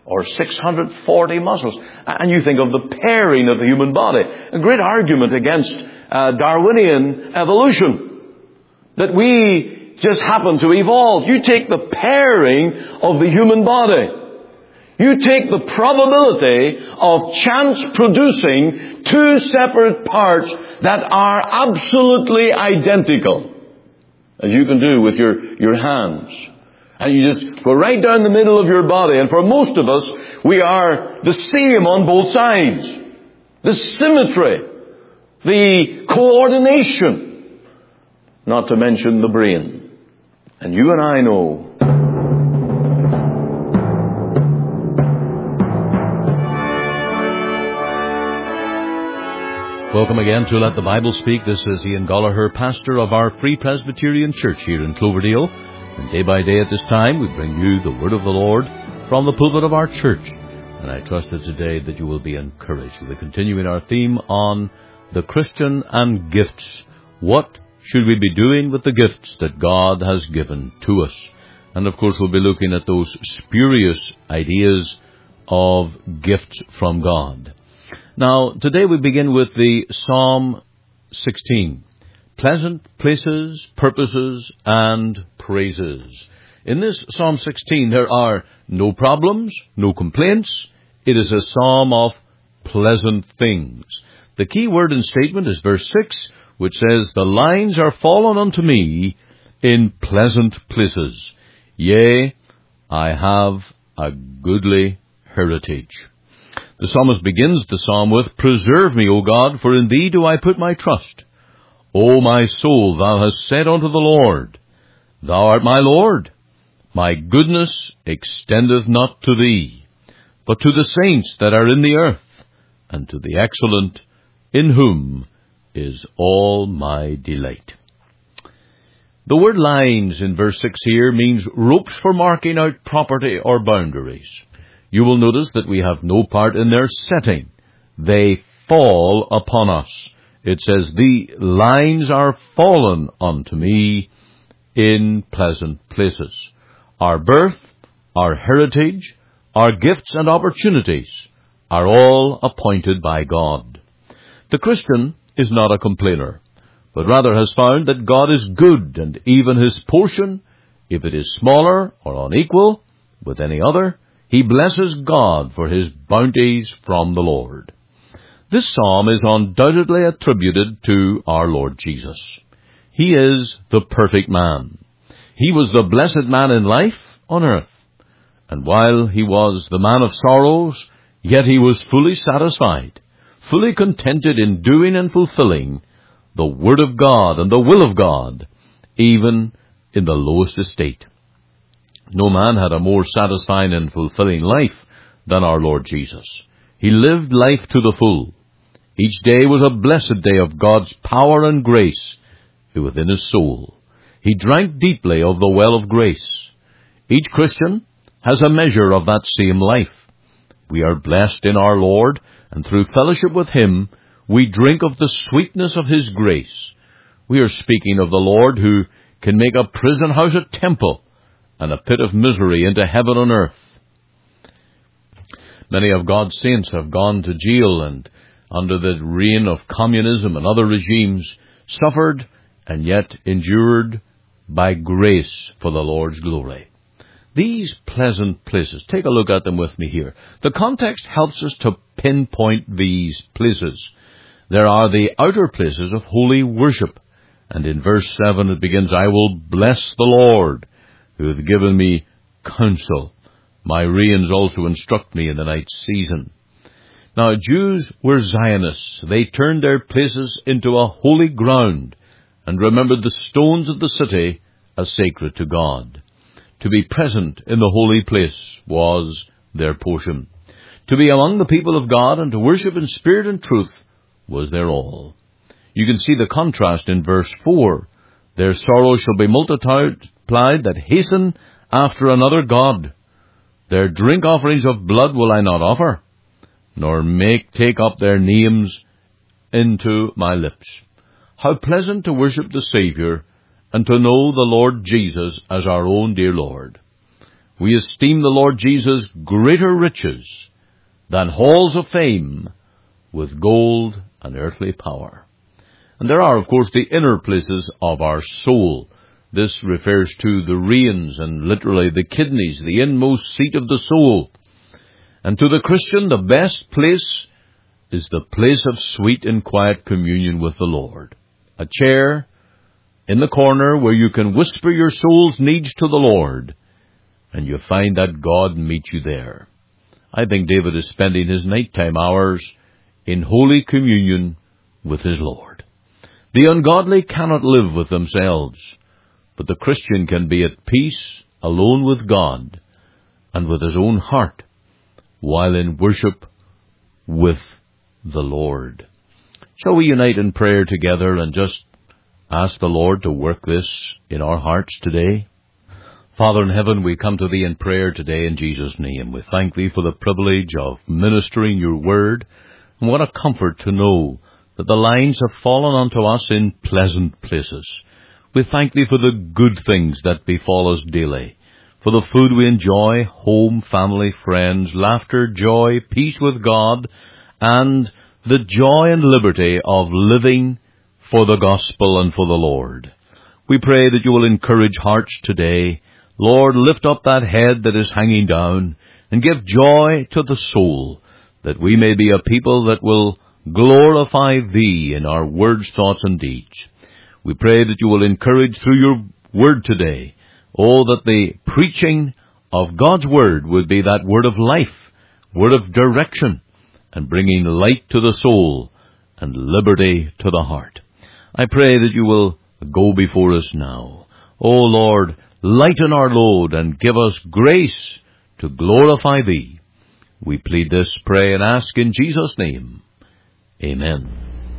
or 640 muscles. And you think of the pairing of the human body. A great argument against Darwinian evolution. That we just happen to evolve. You take the pairing of the human body. You take the probability of chance producing two separate parts that are absolutely identical, as you can do with your hands. And you just go right down the middle of your body. And for most of us, we are the same on both sides. The symmetry, the coordination, not to mention the brain. And you and I know Welcome again to Let the Bible Speak. This is Ian Gallagher, pastor of our Free Presbyterian Church here in Cloverdale. And day by day at this time, we bring you the Word of the Lord from the pulpit of our church. And I trust that today that you will be encouraged. We'll continue in our theme on the Christian and gifts. What should we be doing with the gifts that God has given to us? And of course, we'll be looking at those spurious ideas of gifts from God. Now, today we begin with the Psalm 16. Pleasant places, purposes, and praises. In this Psalm 16, there are no problems, no complaints. It is a psalm of pleasant things. The key word and statement is verse 6, which says, "The lines are fallen unto me in pleasant places. Yea, I have a goodly heritage." The psalmist begins the psalm with, "Preserve me, O God, for in thee do I put my trust. O my soul, thou hast said unto the Lord, Thou art my Lord. My goodness extendeth not to thee, but to the saints that are in the earth, and to the excellent, in whom is all my delight." The word lines in verse 6 here means ropes for marking out property or boundaries. You will notice that we have no part in their setting. They fall upon us. It says, "The lines are fallen unto me in pleasant places." Our birth, our heritage, our gifts and opportunities are all appointed by God. The Christian is not a complainer, but rather has found that God is good, and even his portion, if it is smaller or unequal with any other, he blesses God for his bounties from the Lord. This psalm is undoubtedly attributed to our Lord Jesus. He is the perfect man. He was the blessed man in life on earth. And while he was the man of sorrows, yet he was fully satisfied, fully contented in doing and fulfilling the Word of God and the will of God, even in the lowest estate. No man had a more satisfying and fulfilling life than our Lord Jesus. He lived life to the full. Each day was a blessed day of God's power and grace within his soul. He drank deeply of the well of grace. Each Christian has a measure of that same life. We are blessed in our Lord, and through fellowship with him, we drink of the sweetness of his grace. We are speaking of the Lord who can make a prison house a temple, and a pit of misery into heaven on earth. Many of God's saints have gone to jail and, under the reign of communism and other regimes, suffered and yet endured by grace for the Lord's glory. These pleasant places, take a look at them with me here. The context helps us to pinpoint these places. There are the outer places of holy worship. And in verse 7 it begins, "I will bless the Lord, who hath given me counsel. My reins also instruct me in the night season." Now, Jews were Zionists. They turned their places into a holy ground and remembered the stones of the city as sacred to God. To be present in the holy place was their portion. To be among the people of God and to worship in spirit and truth was their all. You can see the contrast in verse 4. "Their sorrows shall be multiplied that hasten after another God. Their drink offerings of blood will I not offer, nor take up their names into my lips." How pleasant to worship the Savior and to know the Lord Jesus as our own dear Lord. we esteem the Lord Jesus greater riches than halls of fame with gold and earthly power. And there are, of course, the inner places of our soul. This refers to the reins and literally the kidneys, the inmost seat of the soul. And to the Christian, the best place is the place of sweet and quiet communion with the Lord. A chair in the corner where you can whisper your soul's needs to the Lord, and you find that God meets you there. I think David is spending his nighttime hours in holy communion with his Lord. The ungodly cannot live with themselves, but the Christian can be at peace alone with God and with his own heart while in worship with the Lord. Shall we unite in prayer together and just ask the Lord to work this in our hearts today? Father in heaven, we come to Thee in prayer today in Jesus' name. We thank Thee for the privilege of ministering Your Word. And what a comfort to know that the lines have fallen unto us in pleasant places. We thank Thee for the good things that befall us daily, for the food we enjoy, home, family, friends, laughter, joy, peace with God, and the joy and liberty of living for the gospel and for the Lord. We pray that You will encourage hearts today. Lord, lift up that head that is hanging down and give joy to the soul, that we may be a people that will glorify Thee in our words, thoughts, and deeds. We pray that You will encourage through Your Word today, that the preaching of God's Word would be that word of life, word of direction, and bringing light to the soul and liberty to the heart. I pray that You will go before us now. O Lord, lighten our load and give us grace to glorify Thee. We plead this, pray, and ask in Jesus' name. Amen.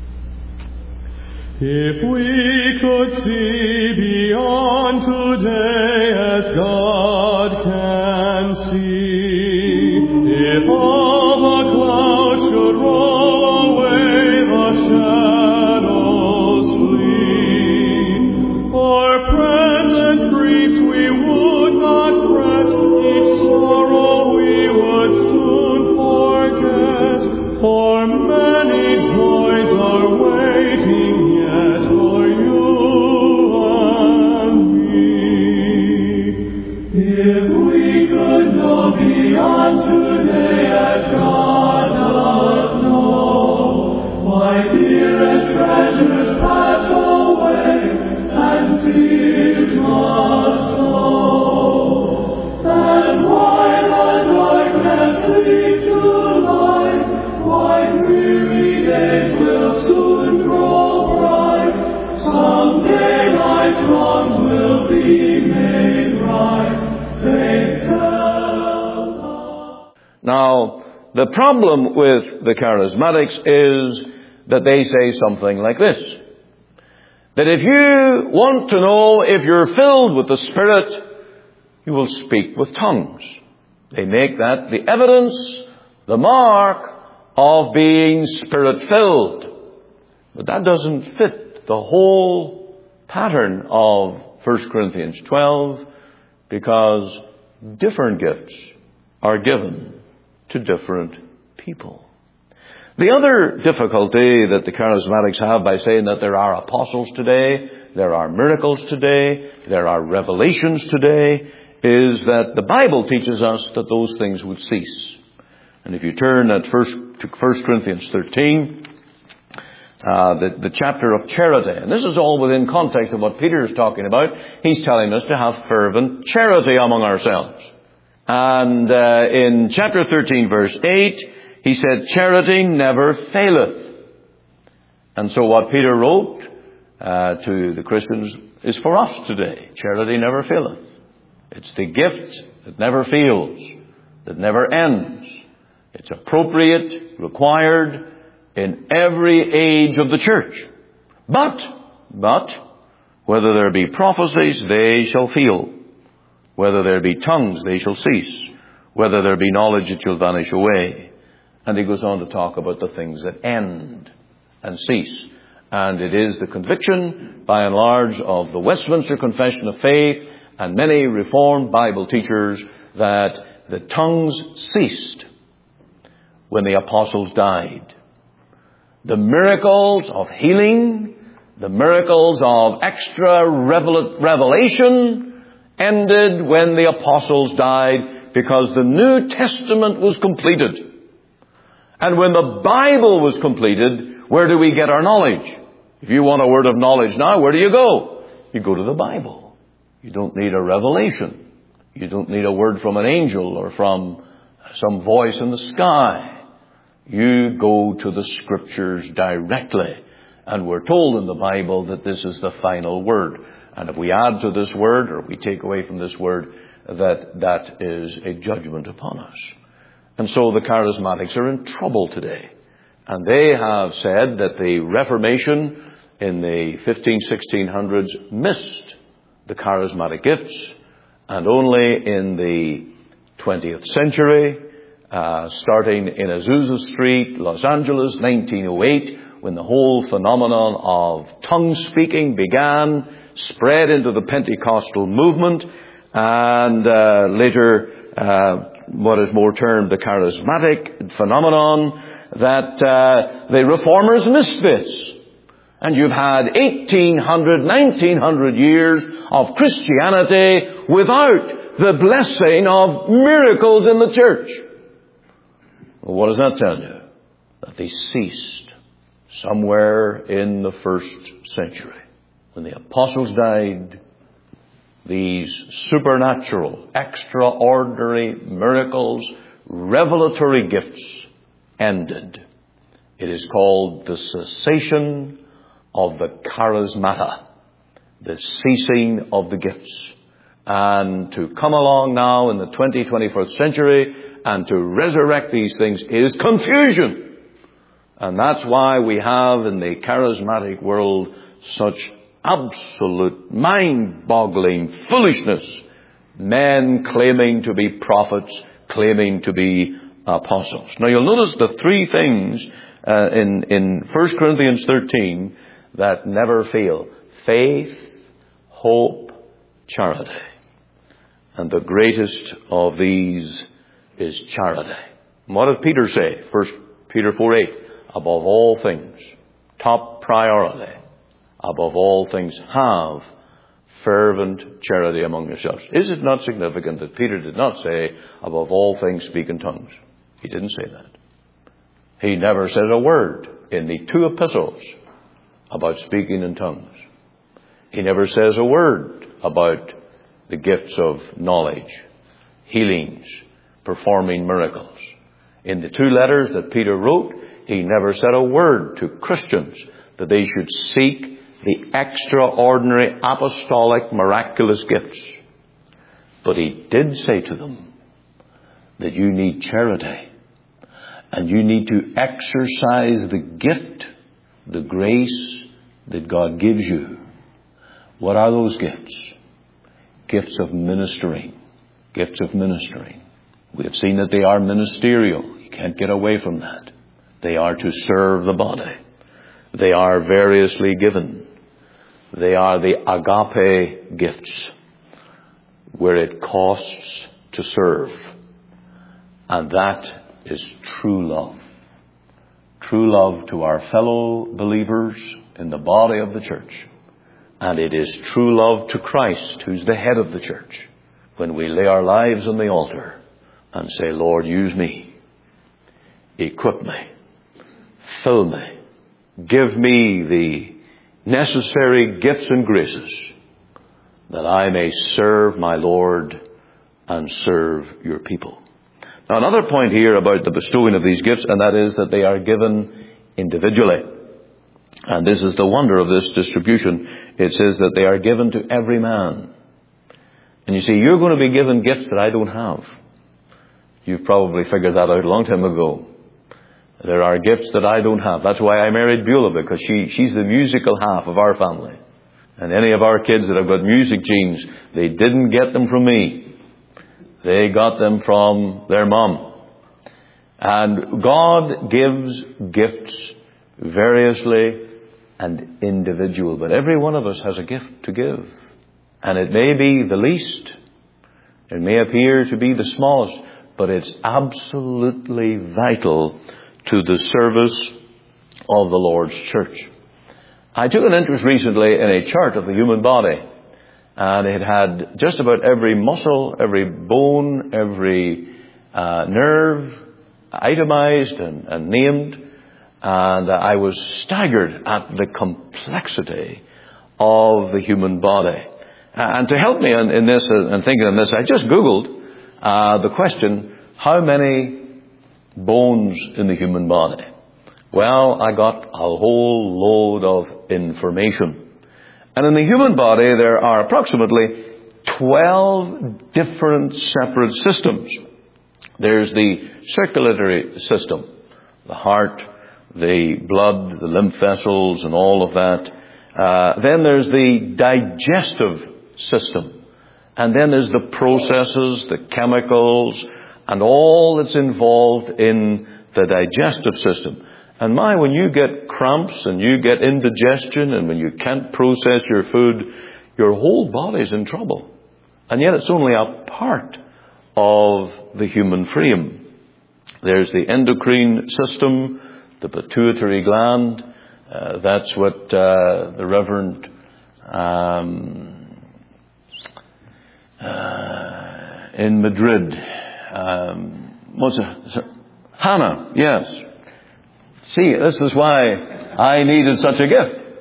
If we could see beyond today as God can see, if all the clouds should roll away, the shadows flee, our present griefs we would not fret, each sorrow we would soon forget, for many joys are waiting for you and me. If we could know beyond today as God doth know, why dearest treasures pass away and tears must flow, and why the darkness leads to light, why weary days will soon grow bright. Someday life's wrongs will be made right. Faith tells us. Now, the problem with the charismatics is that they say something like this: that if you want to know if you're filled with the Spirit, you will speak with tongues. They make that the evidence, the mark of being Spirit-filled. But that doesn't fit the whole pattern of 1 Corinthians 12, because different gifts are given to different people. The other difficulty that the charismatics have by saying that there are apostles today, there are miracles today, there are revelations today, is that the Bible teaches us that those things would cease. And if you turn to 1 Corinthians 13, the chapter of charity, and this is all within context of what Peter is talking about. He's telling us to have fervent charity among ourselves. And in chapter 13, verse 8, he said, charity never faileth. And so what Peter wrote to the Christians is for us today. Charity never faileth. It's the gift that never fails, that never ends. It's appropriate, required in every age of the church. But, whether there be prophecies, they shall fail. Whether there be tongues, they shall cease. Whether there be knowledge, it shall vanish away. And he goes on to talk about the things that end and cease. And it is the conviction, by and large, of the Westminster Confession of Faith and many Reformed Bible teachers that the tongues ceased when the apostles died. The miracles of healing, the miracles of extra revelation ended when the apostles died, because the New Testament was completed. And when the Bible was completed, where do we get our knowledge? If you want a word of knowledge now, where do you go? You go to the Bible. You don't need a revelation. You don't need a word from an angel or from some voice in the sky. You go to the Scriptures directly. And we're told in the Bible that this is the final word. And if we add to this word, or we take away from this word, that is a judgment upon us. And so the charismatics are in trouble today. And they have said that the Reformation in the 1600s missed the charismatic gifts, and only in the 20th century, starting in Azusa Street, Los Angeles, 1908, when the whole phenomenon of tongue speaking began, spread into the Pentecostal movement, and later what is more termed the charismatic phenomenon, that the reformers missed this. And you've had 1800, 1900 years of Christianity without the blessing of miracles in the church. Well, what does that tell you? That they ceased somewhere in the first century. When the apostles died, these supernatural, extraordinary miracles, revelatory gifts ended. It is called the cessation of the charismata, the ceasing of the gifts. And to come along now in the 21st century and to resurrect these things is confusion. And that's why we have in the charismatic world such absolute mind-boggling foolishness. Men claiming to be prophets, claiming to be apostles. Now you'll notice the three things in 1 Corinthians 13 that never fail. Faith, hope, charity. And the greatest of these is charity. And what did Peter say? 1 Peter 4:8. Above all things, top priority, above all things, have fervent charity among yourselves. Is it not significant that Peter did not say, above all things, speak in tongues? He didn't say that. He never says a word in the two epistles about speaking in tongues. He never says a word about the gifts of knowledge, healings, performing miracles. In the two letters that Peter wrote, he never said a word to Christians that they should seek the extraordinary apostolic miraculous gifts. But he did say to them that you need charity. And you need to exercise the gift, the grace that God gives you. What are those gifts? Gifts of ministering. Gifts of ministering. We have seen that they are ministerial. You can't get away from that. They are to serve the body. They are variously given. They are the agape gifts, where it costs to serve. And that is true love. True love to our fellow believers in the body of the church. And it is true love to Christ, who's the head of the church, when we lay our lives on the altar and say, Lord, use me, equip me, fill me, give me the necessary gifts and graces that I may serve my Lord and serve your people. Now, another point here about the bestowing of these gifts, and that is that they are given individually. And this is the wonder of this distribution. It says that they are given to every man. And you see, you're going to be given gifts that I don't have. You've probably figured that out a long time ago. There are gifts that I don't have. That's why I married Beulah, because she's the musical half of our family. And any of our kids that have got music genes, they didn't get them from me. They got them from their mom. And God gives gifts variously and individual. But every one of us has a gift to give. And it may be the least. It may appear to be the smallest, but it's absolutely vital to the service of the Lord's church. I took an interest recently in a chart of the human body, and it had just about every muscle, every bone, every nerve itemized and named, and I was staggered at the complexity of the human body. And to help me in this and thinking of this, I just Googled the question, how many bones in the human body? Well, I got a whole load of information. And in the human body, there are approximately 12 different separate systems. There's the circulatory system, the heart, the blood, the lymph vessels, and all of that. Then there's the digestive system. And then there's the processes, the chemicals, and all that's involved in the digestive system. And when you get cramps and you get indigestion and when you can't process your food, your whole body's in trouble. And yet it's only a part of the human frame. There's the endocrine system, the pituitary gland. That's what the Reverend in Madrid, Hannah, yes. See, this is why I needed such a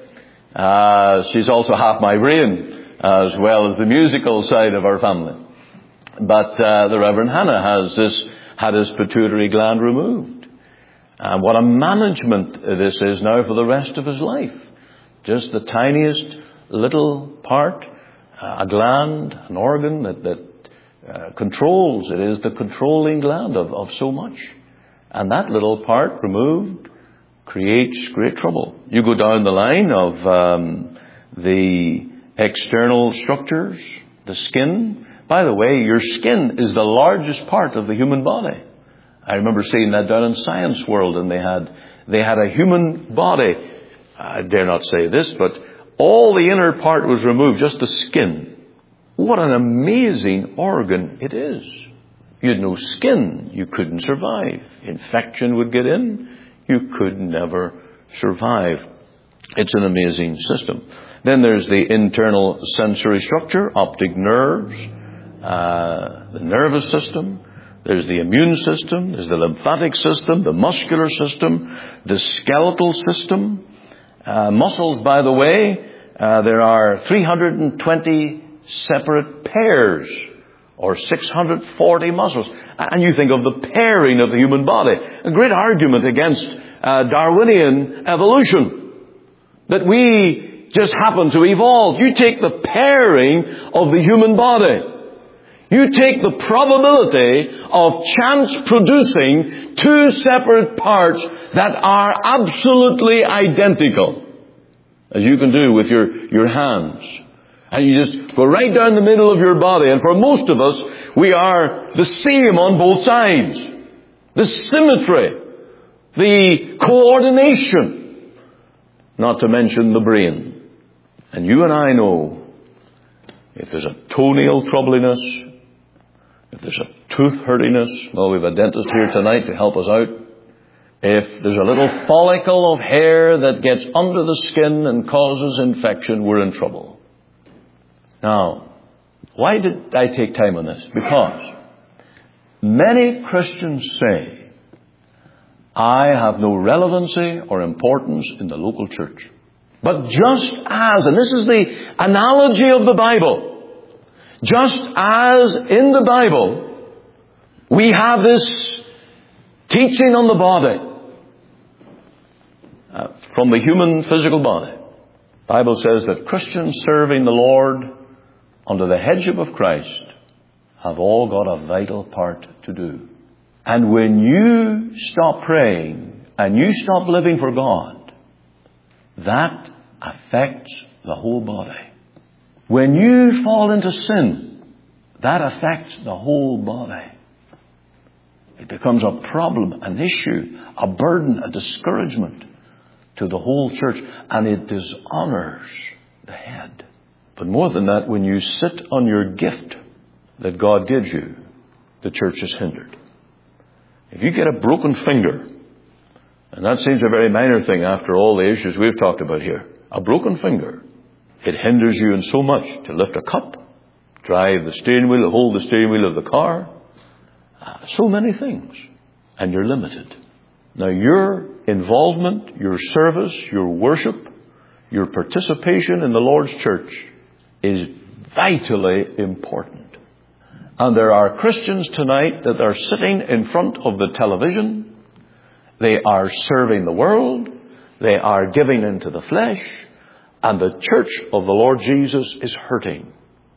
gift. She's also half my brain, as well as the musical side of our family. But the Reverend Hannah had his pituitary gland removed. And what a management this is now for the rest of his life. Just the tiniest little part, a gland, an organ that controls. It is the controlling gland of so much. And that little part removed creates great trouble. You go down the line of the external structures, the skin. By the way, your skin is the largest part of the human body. I remember seeing that down in Science World, and they had a human body. I dare not say this, but all the inner part was removed, just the skin. What an amazing organ it is. You had no skin, you couldn't survive. Infection would get in, you could never survive. It's an amazing system. Then there's the internal sensory structure, optic nerves, the nervous system. There's the immune system, there's the lymphatic system, the muscular system, the skeletal system. Muscles, by the way, there are 320 separate pairs, or 640 muscles. And you think of the pairing of the human body. A great argument against Darwinian evolution. That we just happen to evolve. You take the pairing of the human body. You take the probability of chance producing two separate parts that are absolutely identical, as you can do with your hands. And you just go right down the middle of your body. And for most of us, we are the same on both sides. The symmetry, the coordination, not to mention the brain. And you and I know, if there's a toenail troubliness, if there's a tooth hurtiness, well, we've a dentist here tonight to help us out. If there's a little follicle of hair that gets under the skin and causes infection, we're in trouble. Now, why did I take time on this? Because many Christians say, I have no relevancy or importance in the local church. But just as, and this is the analogy of the Bible, just as in the Bible, we have this teaching on the body, from the human physical body. The Bible says that Christians serving the Lord under the headship of Christ have all got a vital part to do. And when you stop praying and you stop living for God, that affects the whole body. When you fall into sin, that affects the whole body. It becomes a problem, an issue, a burden, a discouragement to the whole church, and it dishonors the head. But more than that, when you sit on your gift, that God gives you, the church is hindered. If you get a broken finger, and that seems a very minor thing after all the issues we've talked about here, a broken finger, it hinders you in so much to lift a cup, drive the steering wheel, hold the steering wheel of the car, so many things, and you're limited. Now your involvement, your service, your worship, your participation in the Lord's church is vitally important. And there are Christians tonight that are sitting in front of the television. They are serving the world. They are giving into the flesh. And the church of the Lord Jesus is hurting.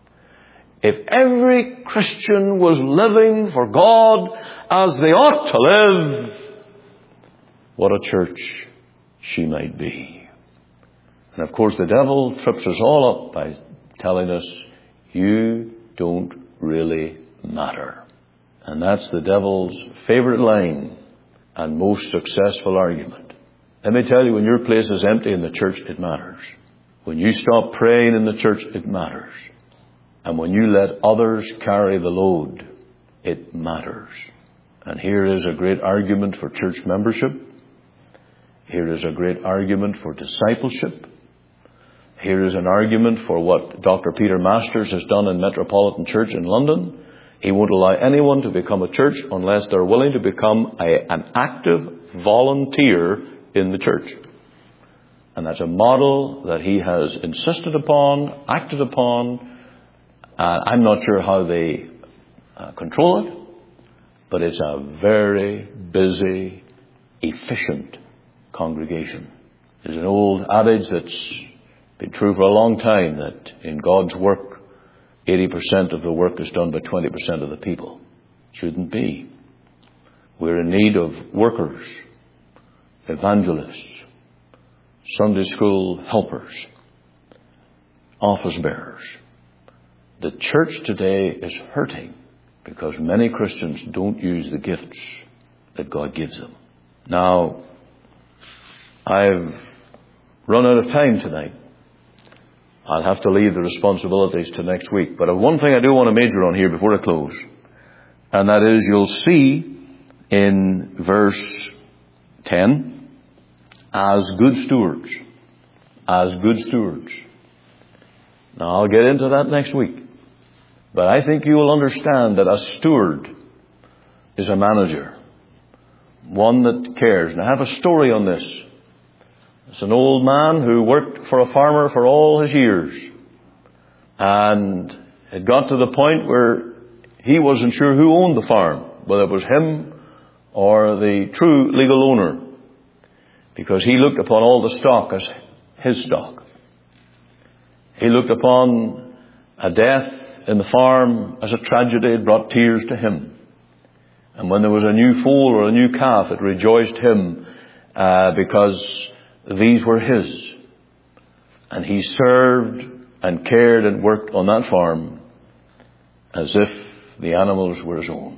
If every Christian was living for God as they ought to live, what a church she might be. And of course the devil trips us all up by telling us, you don't really matter. And that's the devil's favorite line and most successful argument. Let me tell you, when your place is empty in the church, it matters. When you stop praying in the church, it matters. And when you let others carry the load, it matters. And here is a great argument for church membership. Here is a great argument for discipleship. Here is an argument for what Dr. Peter Masters has done in Metropolitan Church in London. He won't allow anyone to become a church unless they're willing to become an active volunteer in the church. And that's a model that he has insisted upon, acted upon. I'm not sure how they control it, but it's a very busy, efficient congregation. There's an old adage that's been true for a long time, that in God's work, 80% of the work is done by 20% of the people. Shouldn't be. We're in need of workers, evangelists, Sunday school helpers, office bearers. The church today is hurting because many Christians don't use the gifts that God gives them. Now, I've run out of time tonight. I'll have to leave the responsibilities to next week. But one thing I do want to major on here before I close, and that is, you'll see in verse 10, as good stewards. As good stewards. Now, I'll get into that next week. But I think you will understand that a steward is a manager. One that cares. And I have a story on this. It's an old man who worked for a farmer for all his years. And it got to the point where he wasn't sure who owned the farm, whether it was him or the true legal owner, because he looked upon all the stock as his stock. He looked upon a death in the farm as a tragedy. It brought tears to him. And when there was a new foal or a new calf, it rejoiced him because these were his. And he served and cared and worked on that farm as if the animals were his own.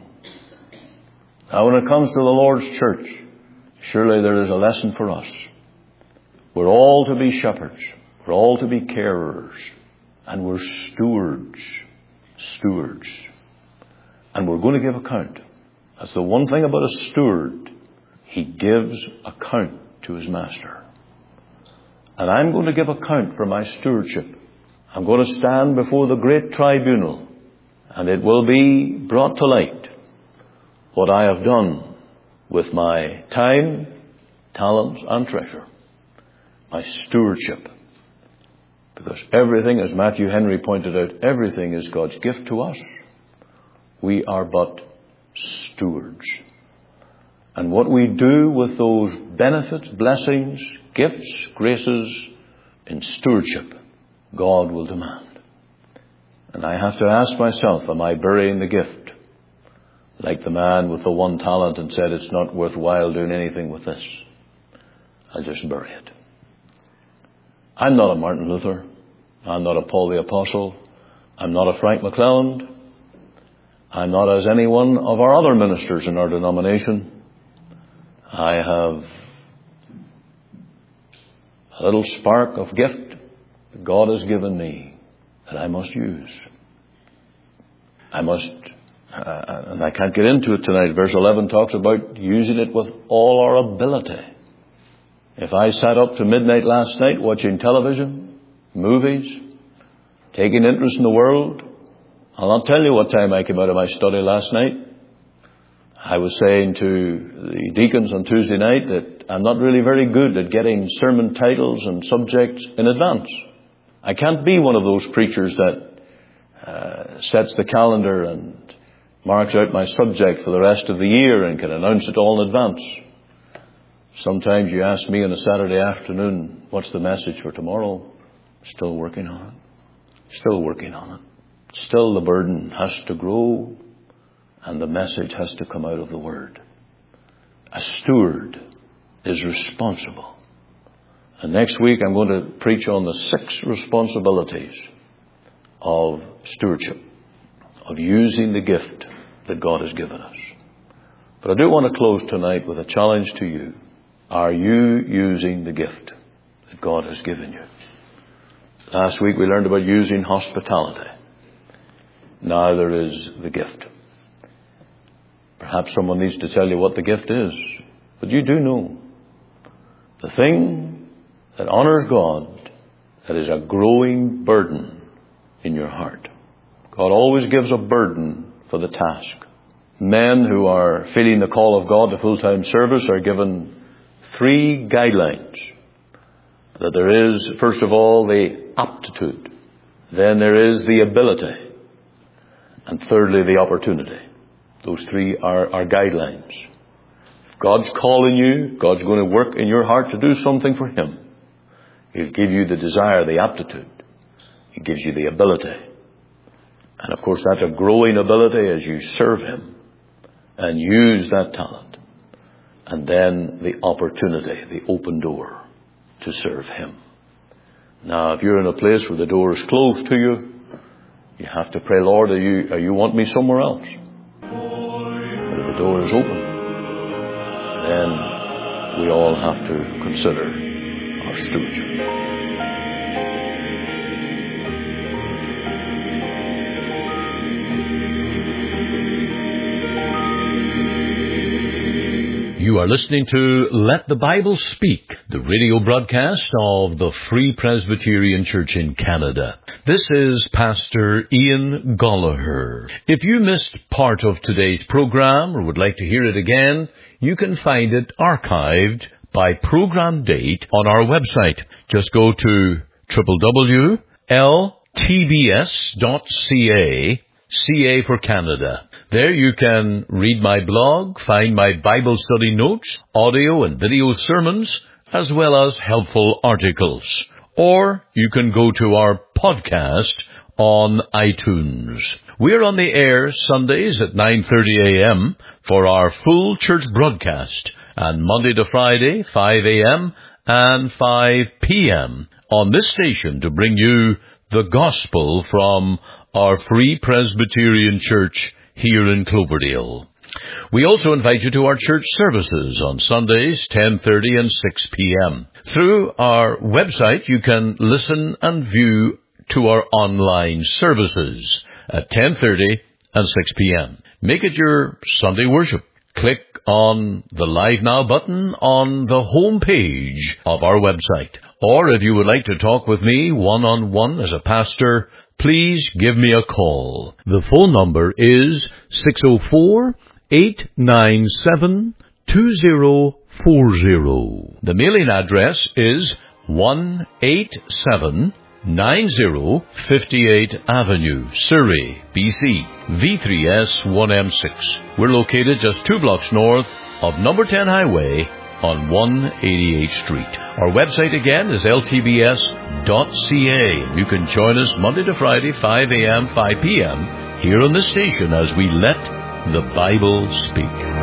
Now, when it comes to the Lord's church, surely there is a lesson for us. We're all to be shepherds. We're all to be carers. And we're stewards. Stewards. And we're going to give account. That's the one thing about a steward. He gives account to his master. And I'm going to give account for my stewardship. I'm going to stand before the great tribunal, and it will be brought to light what I have done with my time, talents, and treasure. My stewardship. Because everything, as Matthew Henry pointed out, everything is God's gift to us. We are but stewards. And what we do with those benefits, blessings, gifts, graces in stewardship, God will demand. And I have to ask myself, am I burying the gift? Like the man with the one talent and said, it's not worthwhile doing anything with this. I'll just bury it. I'm not a Martin Luther. I'm not a Paul the Apostle. I'm not a Frank McClelland. I'm not as any one of our other ministers in our denomination. I have a little spark of gift that God has given me that I must use. I must, and I can't get into it tonight. Verse 11 talks about using it with all our ability. If I sat up to midnight last night watching television, movies, taking interest in the world, I'll not tell you what time I came out of my study last night. I was saying to the deacons on Tuesday night that I'm not really very good at getting sermon titles and subjects in advance. I can't be one of those preachers that sets the calendar and marks out my subject for the rest of the year and can announce it all in advance. Sometimes you ask me on a Saturday afternoon, what's the message for tomorrow? Still working on it. Still working on it. Still the burden has to grow and the message has to come out of the Word. A steward is responsible. And next week I'm going to preach on the 6 responsibilities of stewardship, of using the gift that God has given us. But I do want to close tonight with a challenge to you. Are you using the gift that God has given you? Last week we learned about using hospitality. Now there is the gift. Perhaps someone needs to tell you what the gift is. But you do know. The thing that honors God, that is a growing burden in your heart. God always gives a burden for the task. Men who are feeling the call of God to full-time service are given 3 guidelines. That there is, first of all, the aptitude. Then there is the ability. And thirdly, the opportunity. Those 3 are guidelines. If God's calling you, God's going to work in your heart to do something for Him. He'll give you the desire, the aptitude. He gives you the ability. And of course, that's a growing ability as you serve Him and use that talent. And then the opportunity, the open door to serve Him. Now, if you're in a place where the door is closed to you, you have to pray, Lord, you want me somewhere else? But if the door is open, then we all have to consider our stewardship. You are listening to Let the Bible Speak, the radio broadcast of the Free Presbyterian Church in Canada. This is Pastor Ian Gollaher. If you missed part of today's program or would like to hear it again, you can find it archived by program date on our website. Just go to www.ltbs.ca, CA for Canada. There you can read my blog, find my Bible study notes, audio and video sermons, as well as helpful articles. Or you can go to our podcast on iTunes. We're on the air Sundays at 9:30 a.m. for our full church broadcast, and Monday to Friday, 5 a.m. and 5 p.m. on this station to bring you the gospel from our Free Presbyterian Church here in Cloverdale. We also invite you to our church services on Sundays, 10:30 and 6 p.m. Through our website, you can listen and view to our online services at 10:30 and 6 p.m. Make it your Sunday worship. Click on the Live Now button on the home page of our website. Or if you would like to talk with me one-on-one as a pastor, please give me a call. The phone number is 604-897-2040. The mailing address is 18790 58th Avenue, Surrey, BC, V3S1M6. We're located just 2 blocks north of number 10 Highway on 188th Street. Our website again is ltbs.ca. You can join us Monday to Friday, 5 a.m., 5 p.m. here on the station as we let the Bible speak.